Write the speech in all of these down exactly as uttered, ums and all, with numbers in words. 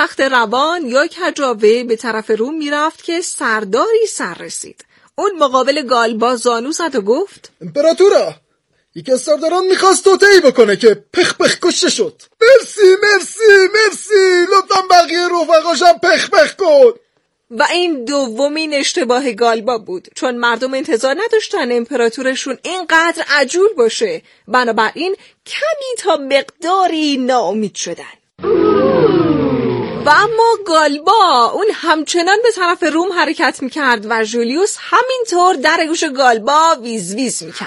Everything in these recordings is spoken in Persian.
تخت روان یا کجاوه به طرف روم میرفت که سرداری سر رسید. اون مقابل گالبا زانو زد و گفت: امپراتورا، یکی از سرداران میخواست توطئه‌ای بکنه که پخ پخ کشته شد. مرسی مرسی مرسی، لطفا بقیه رفقاشم پخ پخ کن. و این دومین اشتباه گالبا بود، چون مردم انتظار نداشتن امپراتورشون اینقدر عجول باشه. بنابراین کمی تا مقداری ناامید شدن. و اما گالبا اون همچنان به طرف روم حرکت میکرد و ژولیوس همینطور در گوش گالبا ویز ویز میکرد.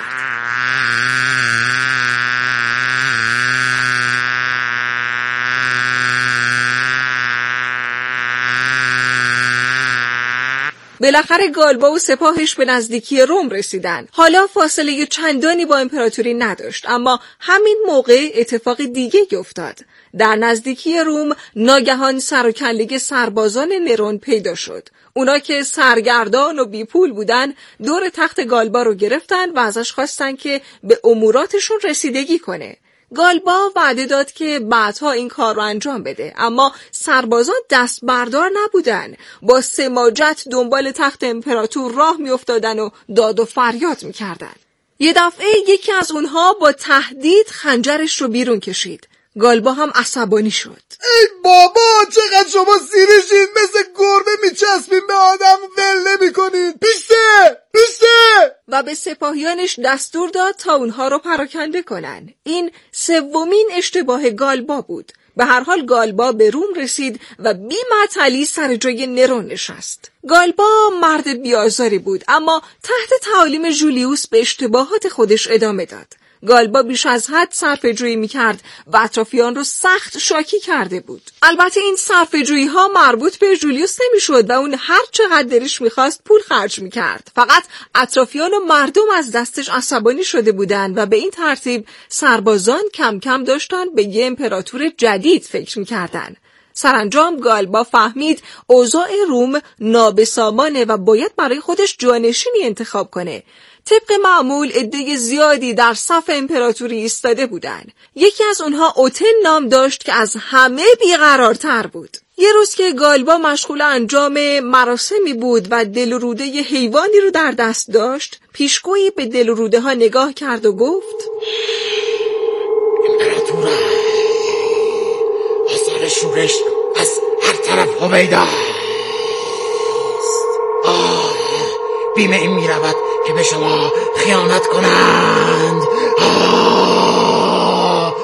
بالاخره گالبا و سپاهش به نزدیکی روم رسیدن. حالا فاصله چندانی با امپراتوری نداشت، اما همین موقع اتفاق دیگه افتاد. در نزدیکی روم ناگهان سر و کله سربازان نرون پیدا شد. اونا که سرگردان و بیپول بودن دور تخت گالبا رو گرفتن و ازش خواستن که به اموراتشون رسیدگی کنه. گالبا وعده داد که بعدها این کار رو انجام بده، اما سربازان دست بردار نبودن. با سماجت دنبال تخت امپراتور راه می افتادن و داد و فریاد می کردن. یه دفعه یکی از اونها با تهدید خنجرش رو بیرون کشید. گالبا هم عصبانی شد. ای بابا، چقدر شما سیریشین، مثل گربه میچسبین به آدم، ول نمی‌کنین. پیشته پیشته. و به سپاهیانش دستور داد تا اونها رو پراکنده کنن. این سومین اشتباه گالبا بود. به هر حال گالبا به روم رسید و بی معطلی سر جای نرون نشست. گالبا مرد بیازاری بود، اما تحت تعالیم ژولیوس به اشتباهات خودش ادامه داد. گالبا بیش از حد صرفه‌جویی می‌کرد و اطرافیان رو سخت شاکی کرده بود. البته این صرفه‌جویی‌ها مربوط به ژولیوس نمی‌شد و اون هر چقدر دلش می‌خواست پول خرج می‌کرد. فقط اطرافیان و مردم از دستش عصبانی شده بودند و به این ترتیب سربازان کم کم داشتن به یه امپراتور جدید فکر می‌کردن. سرانجام گالبا فهمید اوضاع روم نابسامانه و باید برای خودش جانشینی انتخاب کنه. طبق معمول عده زیادی در صف امپراتوری ایستاده بودند. یکی از اونها اوتن نام داشت که از همه بیقرارتر بود. یه روز که گالبا مشغول انجام مراسمی بود و دل و روده ی حیوانی رو در دست داشت، پیشگویی به دل و روده ها نگاه کرد و گفت: امپراتور، آثار شورش از هر طرف هویدا است. آه، بیم این می رود که به شما خیانت کنند. آه،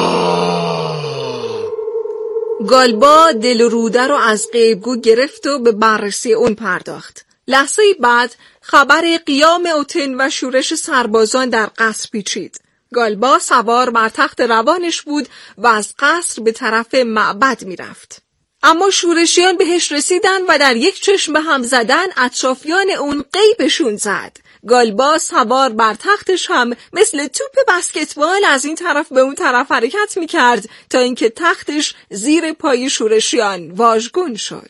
آه. گالبا دل و روده رو از غیبگو گرفت و به بررسی اون پرداخت. لحظه بعد خبر قیام اوتن و شورش سربازان در قصر پیچید. گالبا سوار بر تخت روانش بود و از قصر به طرف معبد می رفت. اما شورشیان بهش رسیدن و در یک چشم به هم زدن اطرافیان اون غیبشون زد. گالبا سوار بر تختش هم مثل توپ بسکتبال از این طرف به اون طرف حرکت می کرد تا اینکه تختش زیر پای شورشیان واژگون شد.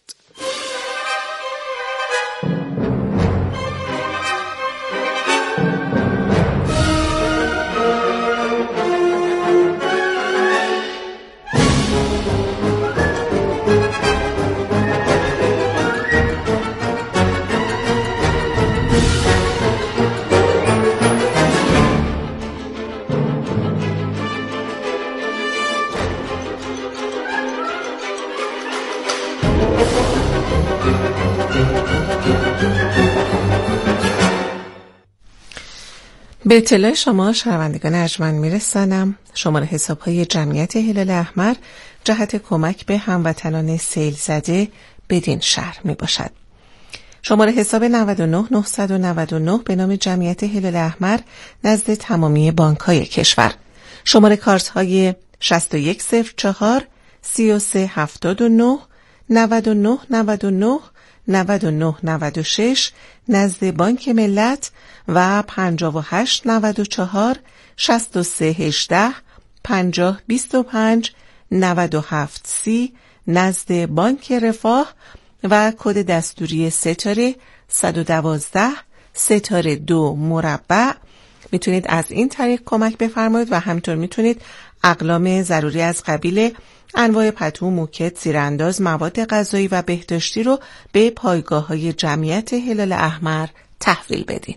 به اطلاع شما شنوندگان ارجمند میرسانم شماره حساب‌های جمعیت هلال احمر جهت کمک به هموطنان سیل زده بدین شهر می باشد. شماره حساب نه نه نه نه نه به نام جمعیت هلال احمر نزد تمامی بانک‌های کشور. شماره کارت‌های شصت و یک صفر چهار سی و سه هفتاد و نه نود و نه نود و نه نود و نه نود و شش نزد بانک ملت و پنجاه و هشت نود و چهار شصت و سه هجده پنجاه بیست و پنج نود و هفت سی نزد بانک رفاه و کد دستوری ستاره صد و دوازده ستاره دو مربع. میتونید از این طریق کمک بفرمایید و همینطور میتونید اقلام ضروری از قبیل انواع پتو، موکت، زیرانداز، مواد غذایی و بهداشتی رو به پایگاه‌های جمعیت هلال احمر تحویل بدین.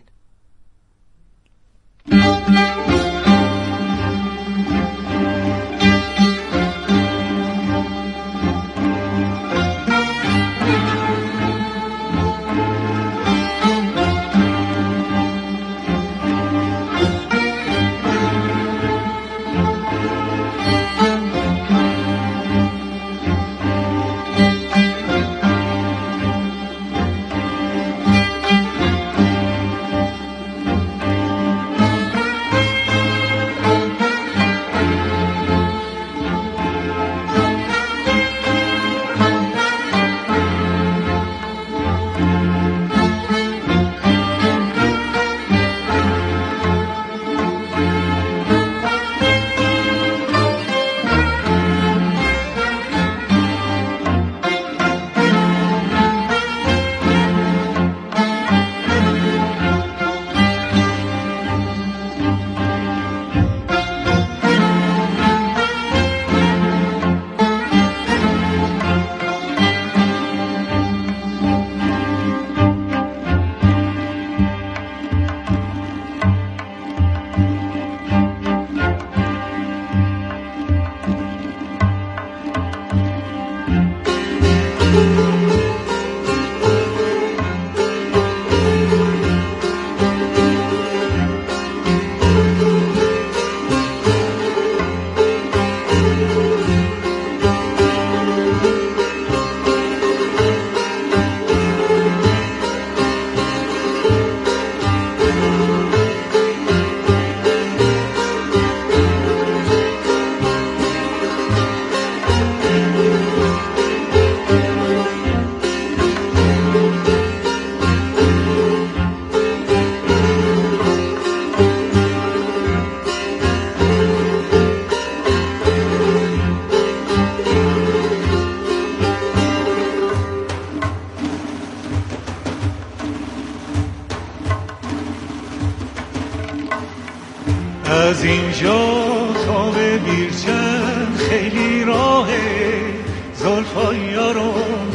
از اینجا تا به بیرچند خیلی راهه، زلفای یارم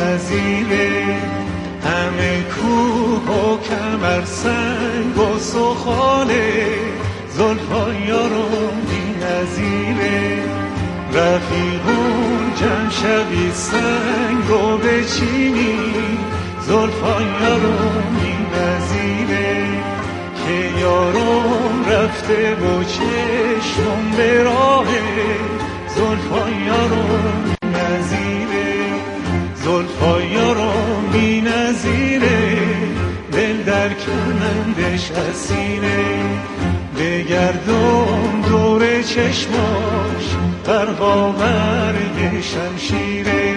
بی‌نظیره، همه کوه و کمر سنگ و سخاله، زلفای یارم بی‌نظیره، رفیقون جمع شوی سنگ رو بچینی، زلفای یارم بی‌نظیره، که یارم رفته و چشمم به راهه، زلفای یارم بی‌نظیره، زلفای یارم بی‌نظیره، دل در کمندش اسیره، بگردم دور چشماش غرقا برگ شمشیره،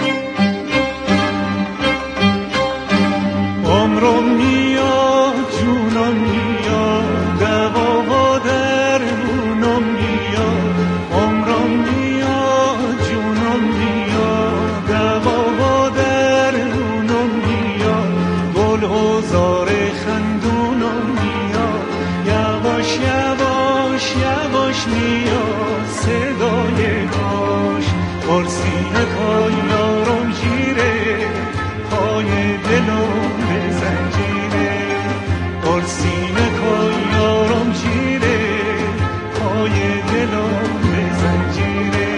عمرم میاد جونم میاد، دوا و درمونم میاد، عمرم میاد جونم میاد، دوا و درمونم میاد، گل و زار خندونم میاد، یواش یواش یواش میاد صدای کاش، پرسینه کای یارم گیره، پای دلم به زنجیره، پرسینه کای یارم گیره، پای دلم به زنجیره.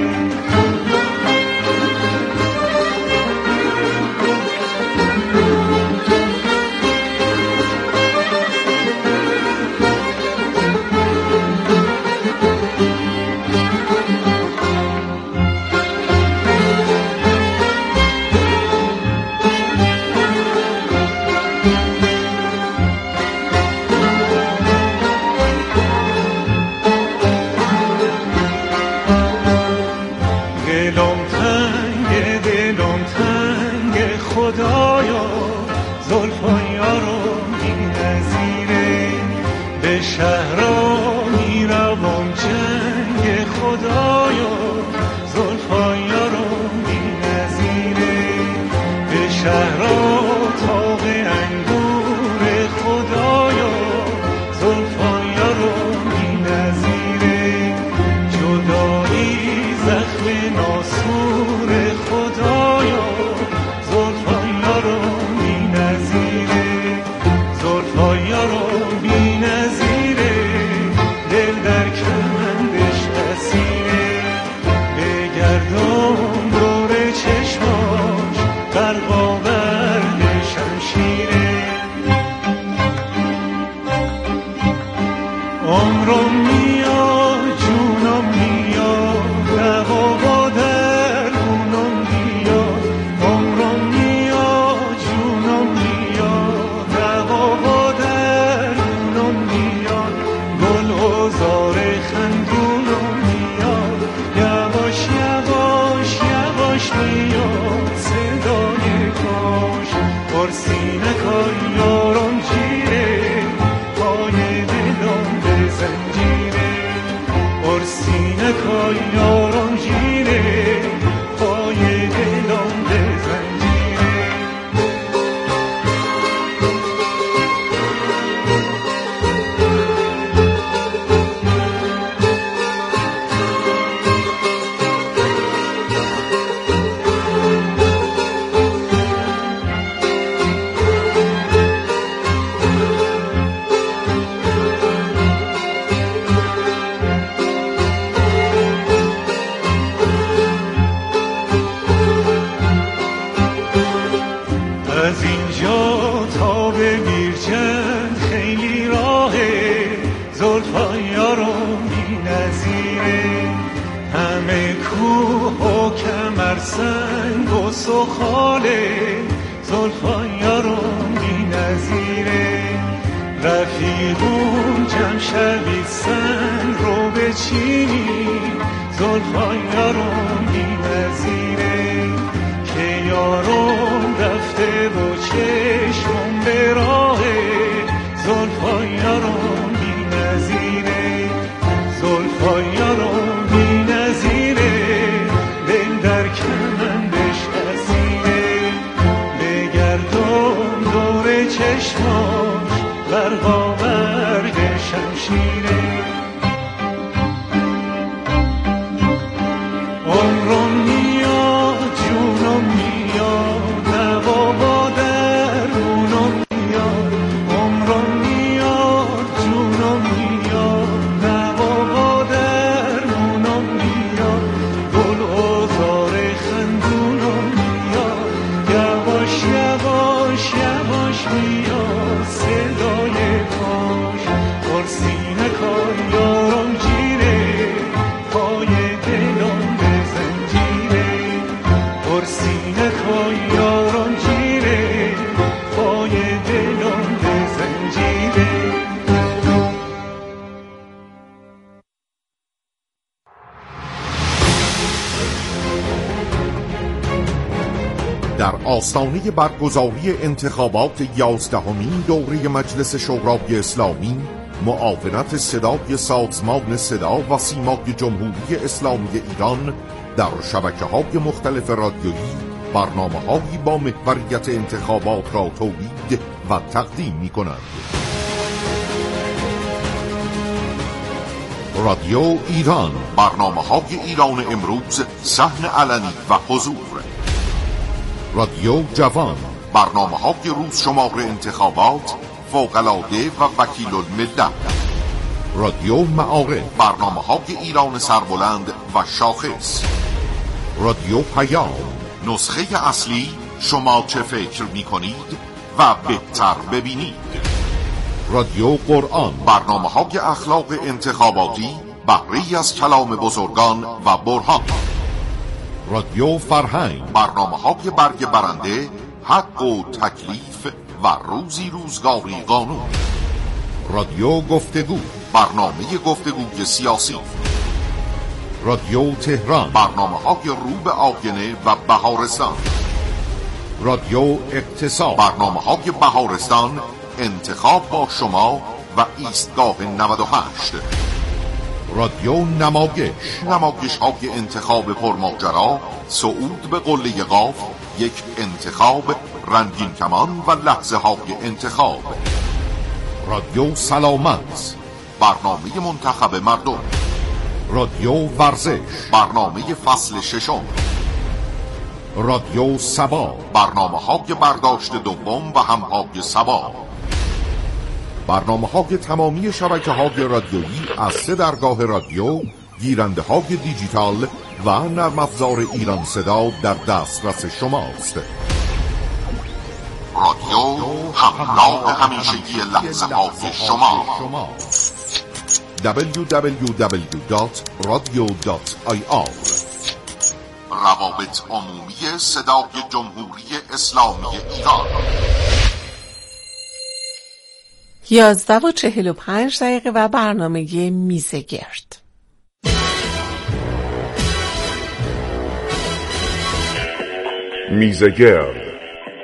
خدایا زلفای یارم بی‌نظیره، به شهرها میروم جنگ خدایا، زلفای یارم بی‌نظیره، به شهرها تاق انگور خدایا، زلفای یارم بی‌نظیره، جدایی زخم پاش پرسینه کن یارم جیره پای دلم به زنجیره پرسینه کن یارم جیره پای دلم به زنجیره از اینجا تا به میرجند خیلی راهه زلفای یارم بی نظیره همه کوه و کمر سنگ و سخاله زلفای یارم بی نظیره رفیقون جمع شوید سنگ رو بچینی زلفای یارم بی نظیره که یارم رفته و چشمم به راهه زلفای یارم بی نظیره زلفای یارم بی نظیره دل در کمندش اسیره بگردم دور چشماش برقاورد شمشیره عمرم میاد جونم میاد نوا درونم میاد عمرم میاد جونم میاد نوا درونم میاد گل و زار خندونم میاد یواش یواش یواش میاد صدای پاش پرسینه کن یارم جیره پای دلم به زنجیره پرسینه کن یارم جیره پای دلم به زنجیره در آستانه برگزاری انتخابات یازدهمین دوره مجلس شورای اسلامی معاونت صدای سازمان صدا و سیمای جمهوری اسلامی ایران در شبکه‌های مختلف رادیویی برنامه‌هایی با محوریت انتخابات را تولید و تقدیم می‌کند. رادیو ایران، برنامه‌های ایران امروز، صحن علنی و حضور. رادیو جوان، برنامه‌های روز شمار انتخابات، فوق‌العاده و وکیل الملت. رادیو معارف، برنامه‌های ایران سربلند و شاخص. رادیو پیام، نسخه اصلی شما چه فکر می‌کنید و بهتر ببینید. رادیو قرآن، برنامه‌های اخلاق انتخاباتی بهره‌ای از کلام بزرگان و برهان. رادیو فرهنگ، برنامه‌های برگ برنده، حق و تکلیف و روزی روزگاری قانون. رادیو گفتگو، برنامه گفتگوی سیاسی. رادیو تهران، برنامه‌های رو به آینه و بهارستان. رادیو اقتصاد، برنامه‌های بهارستان، انتخاب با شما و ایستگاه نود و هشت. رادیو نمایش، نمایش های انتخاب پرماجرا، صعود به قله قاف، یک انتخاب، رنگین کمان و لحظه های انتخاب. رادیو سلامت، برنامه منتخب مردم. رادیو ورزش، برنامه فصل ششم. رادیو سبا، برنامه های برداشت دوم و همهای سبا. برنامه های تمامی شبکه های رادیویی از سه درگاه رادیو، گیرنده های دیجیتال و نرم افزار ایران صدا در دسترس شماست. رادیو همراه همیشگی لحظه های شما. دبلیو دبلیو دبلیو دات رادیو دات آی آر. روابط عمومی صدای جمهوری اسلامی ایران. یازده و چهل و پنج دقیقه و برنامه میزگرد. میزگرد،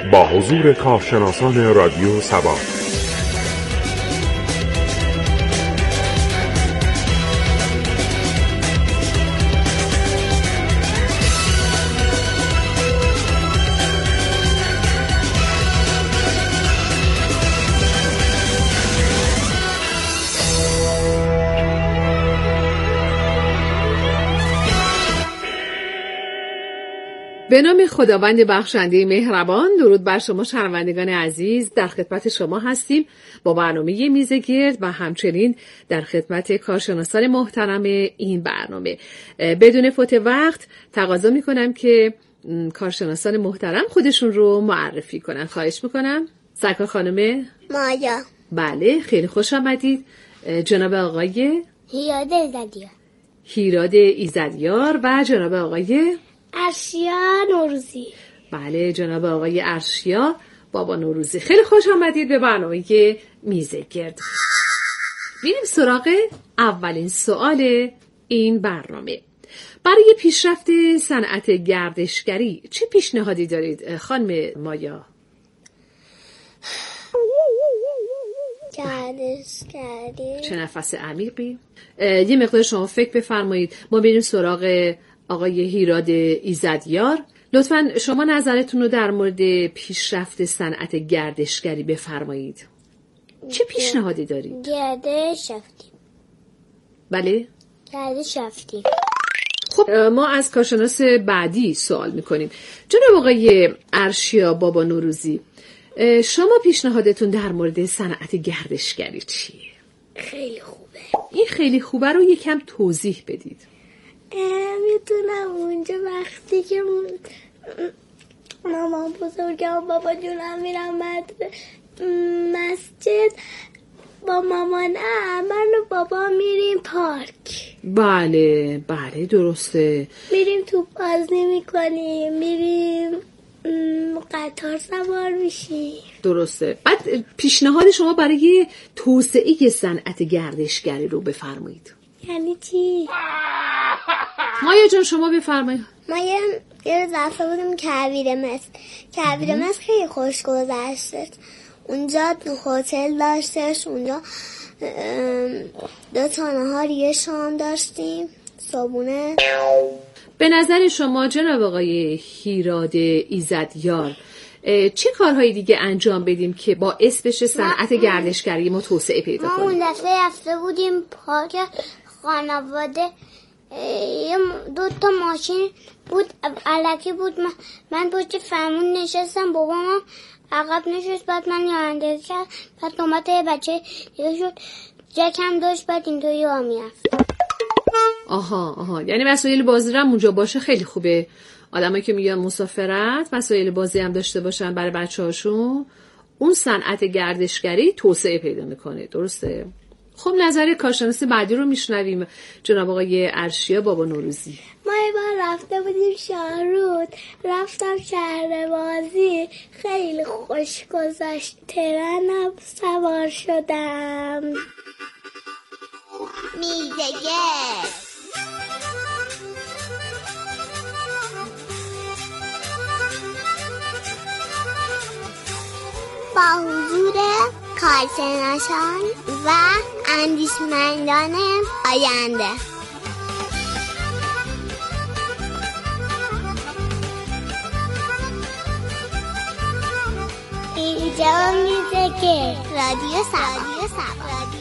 با حضور کارشناسان رادیو سبا. به نام خداوند بخشنده مهربان. درود بر شما شنوندگان عزیز، در خدمت شما هستیم با برنامه میز گرد و همچنین در خدمت کارشناسان محترم این برنامه. بدون فوت وقت تقاضا میکنم که کارشناسان محترم خودشون رو معرفی کنن. خواهش میکنم. سرکار خانم مایا. بله، خیلی خوش آمدید. جناب آقای هیراد ایزدیار. هیراد ایزدیار و جناب آقای ارشیا نوروزی. بله، جناب آقای ارشیا بابا نوروزی. خیلی خوش آمدید به برنامه میز گرد. بریم سراغ اولین سوال این برنامه. برای پیشرفت صنعت گردشگری چه پیشنهادی دارید خانم مایا؟ گردشگری. چه نفس عمیقی. یه مقدار شما فکر بفرمایید. ما بریم سراغ آقای هیراد ایزدیار. لطفاً شما نظرتون رو در مورد پیشرفت صنعت گردشگری بفرمایید. چه پیشنهادی دارید؟ گردش رفتیم. بله؟ گردش رفتیم. خب ما از کارشناس بعدی سوال میکنیم. جناب آقای ارشیا بابا نوروزی، شما پیشنهادتون در مورد صنعت گردشگری چیه؟ خیلی خوبه. این خیلی خوبه رو یکم توضیح بدید. میتونم اونجا وقتی که مامان بزرگم و بابا جونم میرم مسجد با مامانم، من و بابا میریم پارک. بله بله درسته. میریم توپ بازی میکنیم، میریم قطار سوار میشیم. درسته. بعد پیشنهاد شما برای توسعه صنعت گردشگری رو بفرمایید. یعنی چی؟ مایا جان شما بفرمایید. ما یه یه روز رفته بودیم کویر مصر. کویر مصر خیلی خوش گذشت. اونجا هتل داشتش، اونجا دو تا نهار یه شام داشتیم، صبحونه. به نظر شما جناب آقای هیراد ایزدیار چه کارهایی دیگه انجام بدیم که باعث بشه صنعت گردشگری ما توسعه پیدا کنه؟ ما اون دفعه رفته بودیم پارک خانواده، دو تا ماشین بود الکی بود، من, من پشت فرمون نشستم، بابام عقب نشست، بعد من رانندگی کرد، بعد تومت یه بچه دیگه شد جکم داشت، بعد اینطوری ها میرفت. آها آها یعنی وسایل بازی هم اونجا باشه خیلی خوبه. آدمایی که میگن مسافرت وسایل بازی هم داشته باشن برای بچه‌هاشون، اون صنعت گردشگری توسعه پیدا میکنه. درسته؟ خب نظر کارشناس بعدی رو میشنویم. جناب آقای ارشیا بابا نوروزی. ما یه بار رفته بودیم شاهرود، رفتم شهر بازی، خیلی خوش گذشت، ترنم سوار شدم. میزگرد. با حضور کارشناسان و اندیشمندان آینده. اینجا میزه که رادیو سبا.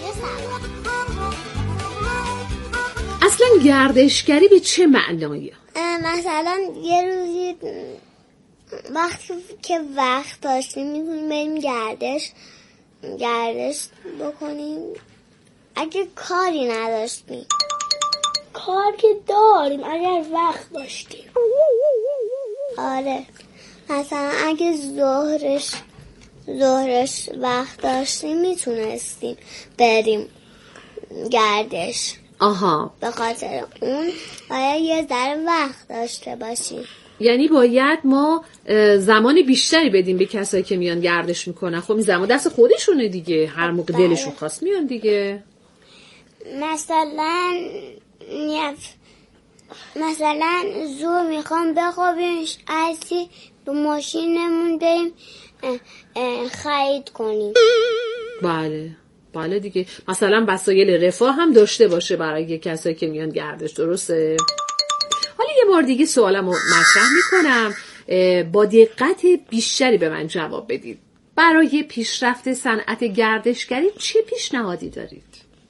اصلا گردشگری به چه معنایه؟ مثلا یه روزی وقتی که وقت داشتیم میتونیم بریم گردش گردش بکنیم. اگه کاری نداشتیم، کار که داریم اگر وقت داشتیم. آره مثلا اگه ظهرش ظهرش وقت داشتیم میتونستیم بریم گردش. آها، به خاطر اون باید یه ذره وقت داشته باشیم. یعنی باید ما زمان بیشتری بدیم به کسایی که میان گردش میکنن. خب این زمان دست خودشونه دیگه، هر موقع دلشون خواست میان دیگه. مثلا مثلا زور میخوام بخوابیم، ارسی به ماشینمون بریم خرید کنیم. بله بله دیگه، مثلا وسایل رفاه هم داشته باشه برای کسایی که میان گردش. درسته؟ حالا یه بار دیگه سوالمو مطرح میکنم، با دقت بیشتری به من جواب بدید. برای پیشرفت صنعت گردشگری چه پیشنهادی دارید؟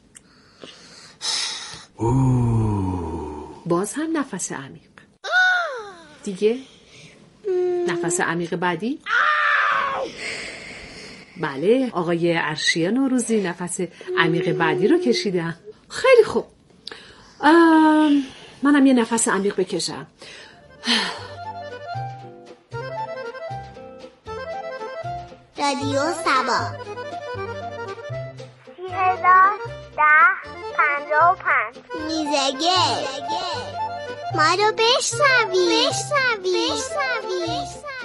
باز هم نفس عمیق. دیگه نفس عمیق بعدی. بله، آقای عرشی نوروزی نفس عمیق بعدی رو کشیدن. خیلی خوب، منم یه نفس عمیق بکشم. رادیو سبا سی هزار ده پنجاه و پنج میزگه ما رو بشنوی بشنوی بشنوی.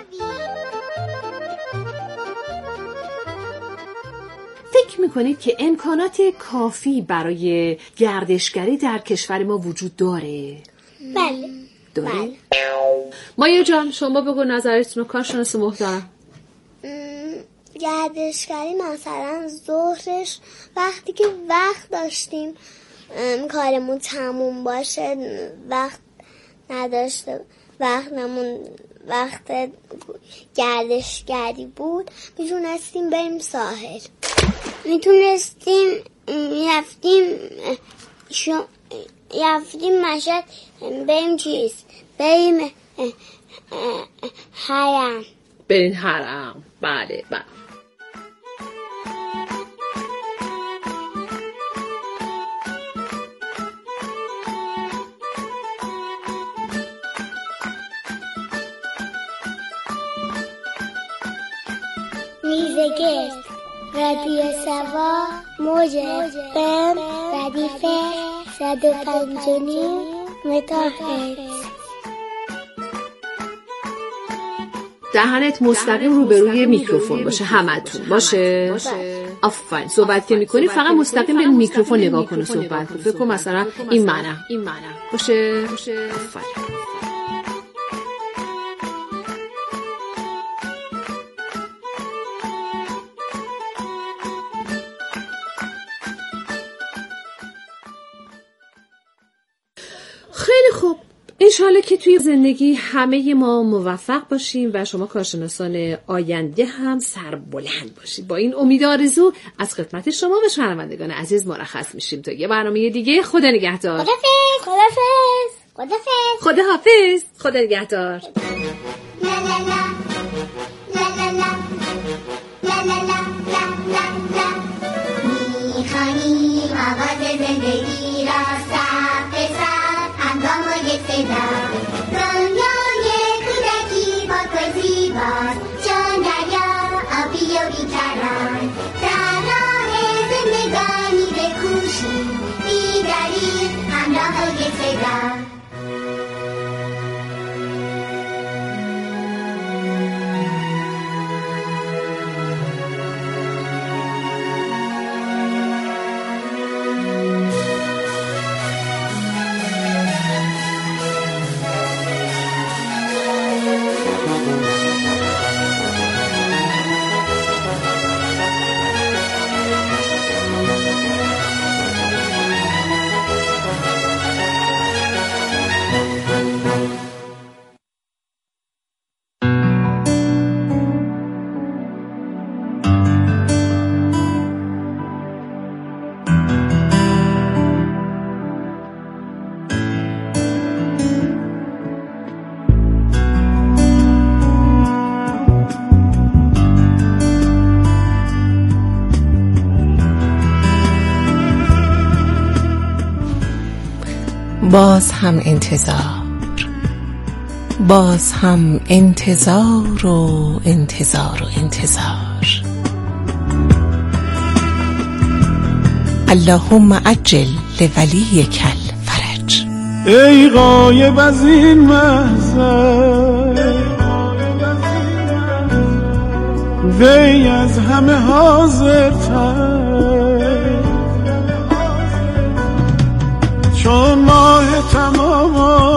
فکر میکنید که امکانات کافی برای گردشگری در کشور ما وجود داره؟ بله داره؟ بله. مایه جان شما بگو نظرتون رو، کارشناس محترم. گردشگری مثلا ظهرش وقتی که وقت داشتیم کارمون تموم باشه، وقت نداشته وقتمون وقت گردشگری بود، میتونستیم بریم ساحل، میتونستیم رفتیم شو رفتیم مشهد، بریم چیز بریم حرم برین حرم. بله بله. میزگرد رادیو سبا موج بم ردیف صد و پنج و نیم متاهرتز. دهنت مستقیم روبروی میکروفون باشه، همتون باشه. آفرین. صحبت که میکنی فقط مستقیم به میکروفون نگاه کن و صحبت کن. فکر کن مثلا این منم این منم باشه. آفرین. خیلی خوب، انشالله که توی زندگی همه ما موفق باشیم و شما کارشناسان آینده هم سربلند باشید. با این امید آرزو از خدمت شما و شنوندگان عزیز مرخص میشیم تا یه برنامه دیگه. خدا نگهدار. خدافظ خدافظ خدافظ خدا حافظ. خدا نگهدار. میخوانیم آواز زندگی را سر به سر هنگام و یک صدا، دنیای کودکی با تو زیباست چون دریا آبی و بیکران، در راه زندگانی بکوشیم بیداری همراه و یک صدا. باز هم انتظار، باز هم انتظار و انتظار و انتظار. اللهم عجل لولیک الفرج. ای غایب از این محضر، وی از همه حاضرتر، چون ماه تمام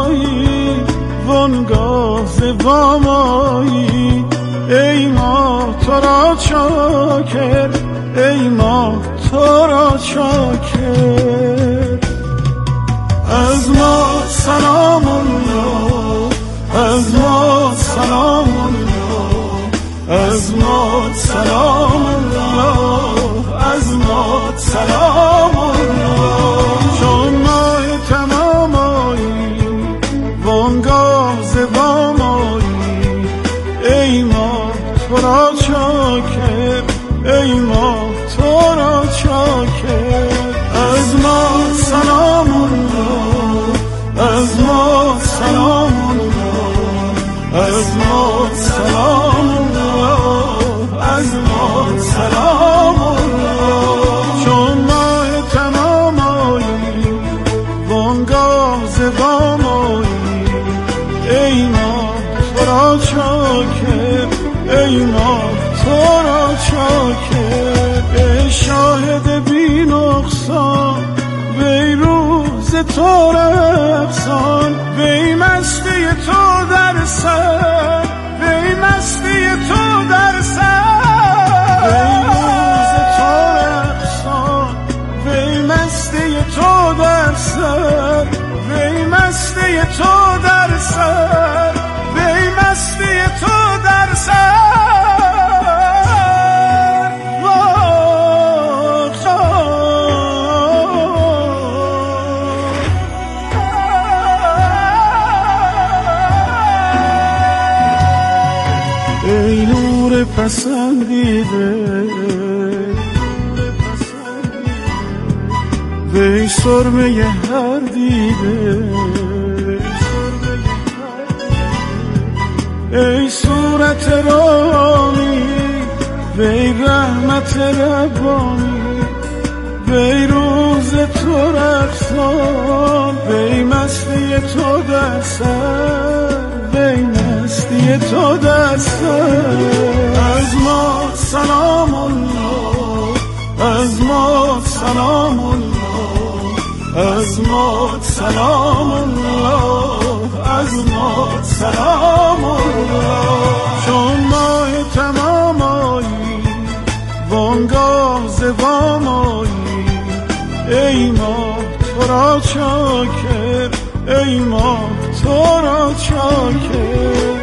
وانگاه زبامایی، ای ما تو را چاکر، ای ما تو را چاکر. از ما سلام الله، از ما سلام الله، از ما سلام الله، از ما سلام الله. چون ماه تمامایی وانگاه زبامایی، ای ما تو را چاکر، ای ما تو را چاکر. از ما سلام الله، از ما سلام الله، از ما سلام الله، از ما سلام الله. چون ماه تمامایی وانگاه زبامایی، ای ما تو را چاکر، ای ما تو را چاکر. ای شاهد بی نقصان، وی روز تو رقصان، وی مستی تو در سر، وی مستی تو در سر. وی روز تو رقصان، وی مستی تو در سر، وی مستی تو در سر، وی مستی تو در سر. ای نور پسندیده، وی سرمه هر دیده، ای صورت رامی، وی رحمت ربانی، وی روز تو رقصان، وی مستی تو در سر، وی مستی تو در سر. از ما سلام الله، از ما سلام الله، از ما سلام الله، از ما سلام الله. چون ماه تمامایی وانگاه زبامایی، ای ما تو را چاکر، ای ما تو را چاکر.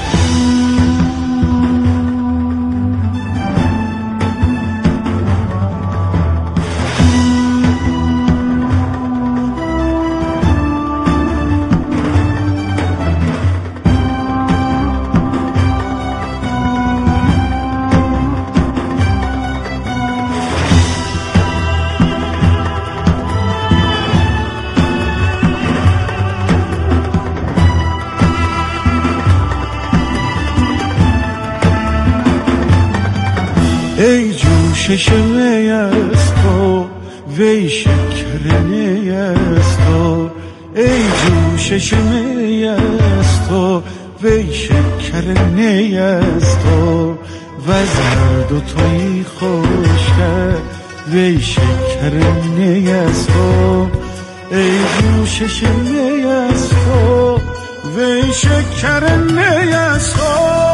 ای جوشش می از تو، وی شکر نی از تو، ای جوشش می از تو، وی شکر نی از تو. و زرد و توی خوشتر، وی شکر نی از تو، ای جوشش می از تو، وی شکر نی از تو.